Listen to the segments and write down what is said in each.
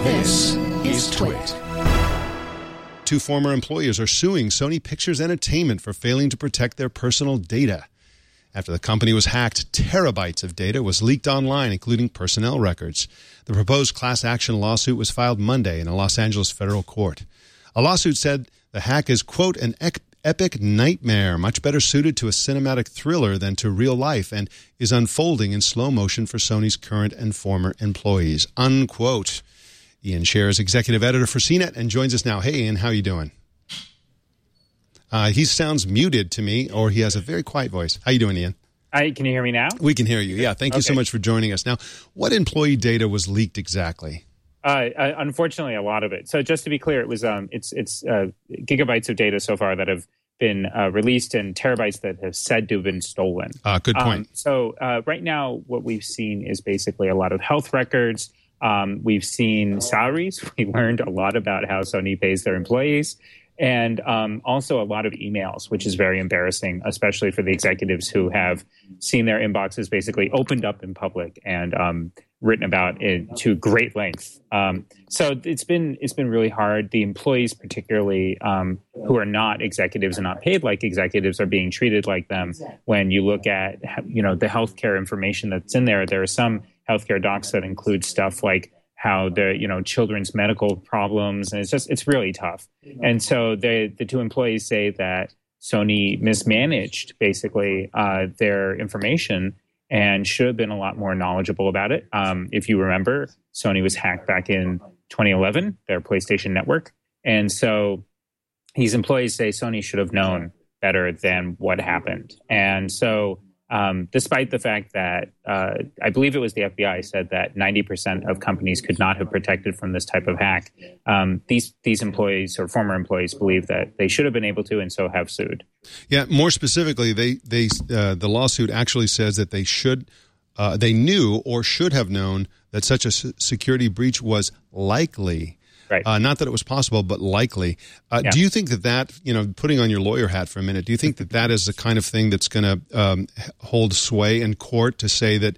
This is Twit. Two former employees are suing Sony Pictures Entertainment for failing to protect their personal data. After the company was hacked, terabytes of data was leaked online, including personnel records. The proposed class action lawsuit was filed Monday in a Los Angeles federal court. A lawsuit said the hack is, quote, an epic nightmare, much better suited to a cinematic thriller than to real life, and is unfolding in slow motion for Sony's current and former employees, unquote. Ian Scher is executive editor for CNET and joins us now. Hey, Ian, how are you doing? He sounds muted to me, or he has a very quiet voice. How you doing, Ian? Can you hear me now? We can hear you, yeah. Thank you so much for joining us. Now, what employee data was leaked exactly? Unfortunately, a lot of it. So just to be clear, it was it's gigabytes of data so far that have been released and terabytes that have said to have been stolen. Good point. So right now, what we've seen is basically a lot of health records. We've seen salaries. We learned a lot about how Sony pays their employees. And also a lot of emails, which is very embarrassing, especially for the executives who have seen their inboxes basically opened up in public and written about it to great length. So it's been really hard. The employees, particularly who are not executives and not paid like executives, are being treated like them. When you look at the healthcare information that's in there, there are some healthcare docs that include stuff like how the children's medical problems, and it's really tough. And so the two employees say that Sony mismanaged basically their information and should have been a lot more knowledgeable about it. If you remember, Sony was hacked back in 2011, their PlayStation Network, and so these employees say Sony should have known better than what happened. And so despite the fact that I believe it was the FBI said that 90% of companies could not have protected from this type of hack, these employees or former employees believe that they should have been able to and so have sued. Yeah, more specifically, the lawsuit actually says that they knew or should have known that such a security breach was likely. Right. Not that it was possible, but likely. Do you think that, putting on your lawyer hat for a minute, do you think that is the kind of thing that's going to hold sway in court to say that,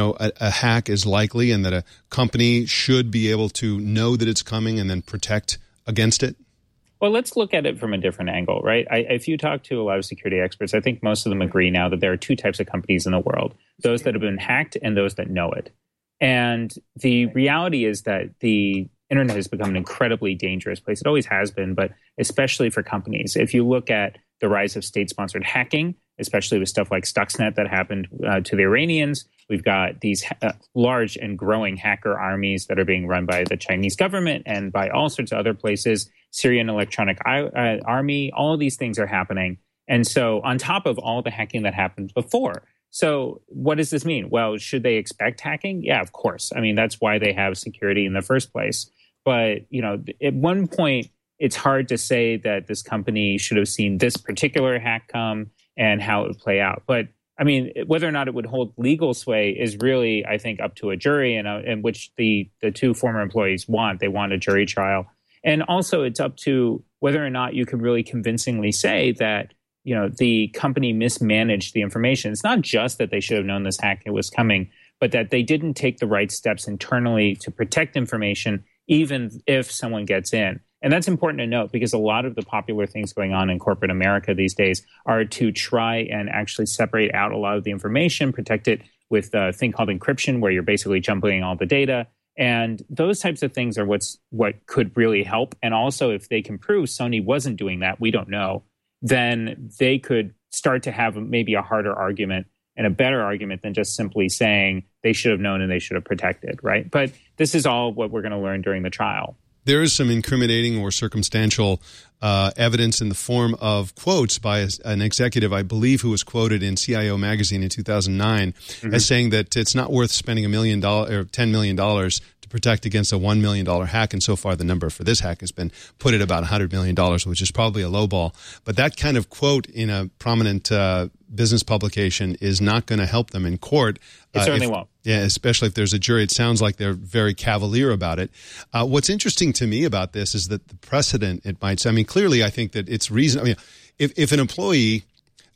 a hack is likely and that a company should be able to know that it's coming and then protect against it? Well, let's look at it from a different angle, right? If you talk to a lot of security experts, I think most of them agree now that there are two types of companies in the world, those that have been hacked and those that know it. And the reality is that the Internet has become an incredibly dangerous place. It always has been, but especially for companies. If you look at the rise of state-sponsored hacking, especially with stuff like Stuxnet that happened to the Iranians, we've got these large and growing hacker armies that are being run by the Chinese government and by all sorts of other places, Syrian Electronic Army, all of these things are happening. And so on top of all the hacking that happened before, so what does this mean? Well, should they expect hacking? Yeah, of course. I mean, that's why they have security in the first place. But, at one point, it's hard to say that this company should have seen this particular hack come and how it would play out. But, I mean, whether or not it would hold legal sway is really, I think, up to a jury, and which the two former employees want. They want a jury trial. And also, it's up to whether or not you can really convincingly say that, the company mismanaged the information. It's not just that they should have known this hack was coming, but that they didn't take the right steps internally to protect information, even if someone gets in. And that's important to note because a lot of the popular things going on in corporate America these days are to try and actually separate out a lot of the information, protect it with a thing called encryption, where you're basically jumping all the data. And those types of things are what could really help. And also, if they can prove Sony wasn't doing that, we don't know, then they could start to have maybe a harder argument and a better argument than just simply saying they should have known and they should have protected, right? But this is all what we're going to learn during the trial. There is some incriminating or circumstantial evidence in the form of quotes by an executive, I believe, who was quoted in CIO magazine in 2009 as saying that it's not worth spending $1 million or $10 million to protect against a $1 million hack. And so far, the number for this hack has been put at about $100 million, which is probably a lowball. But that kind of quote in a prominent business publication is not going to help them in court. It certainly won't. Yeah, especially if there's a jury. It sounds like they're very cavalier about it. What's interesting to me about this is that the precedent it might – I mean, clearly I think that it's reason – I mean, if an employee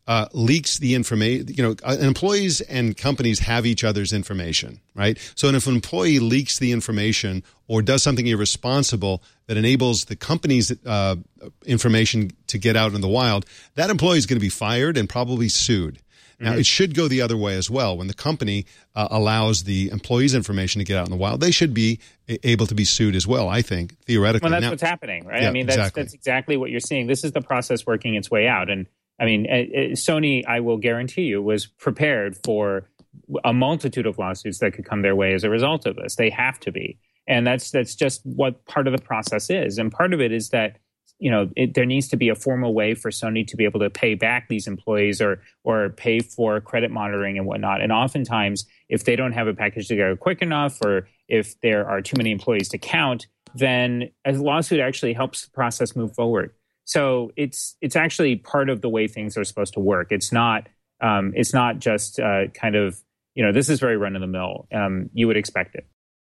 leaks the information, employees and companies have each other's information, right? So if an employee leaks the information or does something irresponsible that enables the company's information to get out in the wild, that employee is going to be fired and probably sued. Now, it should go the other way as well. When the company allows the employee's information to get out in the wild, they should be able to be sued as well, I think, theoretically. Well, that's what's happening, right? Yeah, I mean, that's exactly what you're seeing. This is the process working its way out. And I mean, Sony, I will guarantee you, was prepared for a multitude of lawsuits that could come their way as a result of this. They have to be. And that's just what part of the process is. And part of it is that there needs to be a formal way for Sony to be able to pay back these employees or pay for credit monitoring and whatnot. And oftentimes, if they don't have a package together quick enough, or if there are too many employees to count, then a lawsuit actually helps the process move forward. So it's actually part of the way things are supposed to work. It's not just kind of, this is very run of the mill. You would expect it.